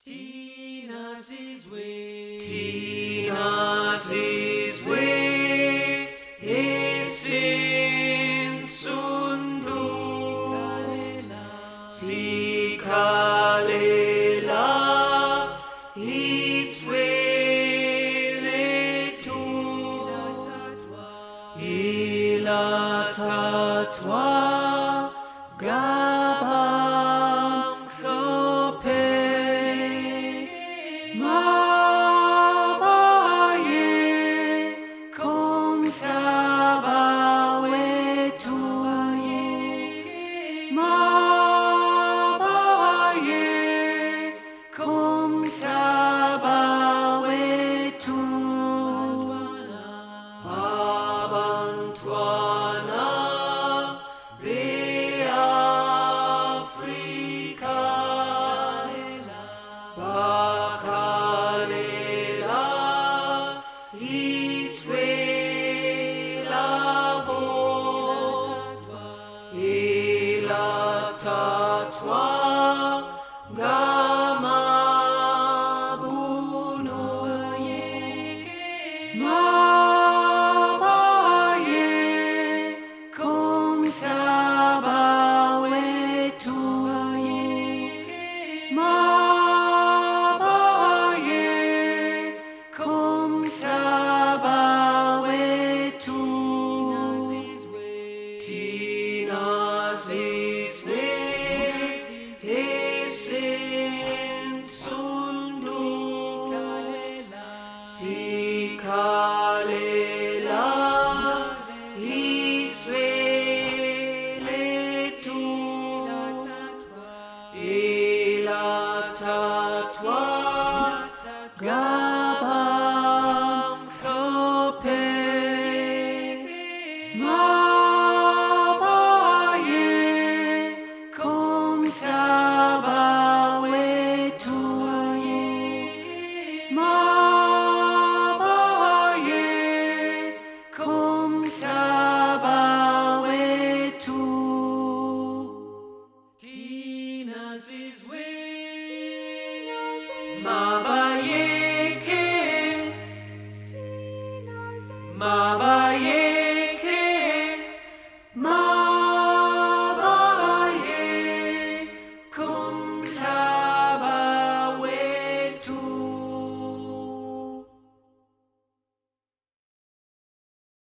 Tina's his way. Tina's his way is in sundu. Si kalela its way tu ila tatwa gabang khope mabaye kong kabawe tu mabaye kong kabawe tu abantuana le Africa bakalela iswelabo ilatatwa gamabuno mabaye kong kabawe tu mabaye kong kabawe tu Tina's his way is in sundu si kalela isweletu ila tatwa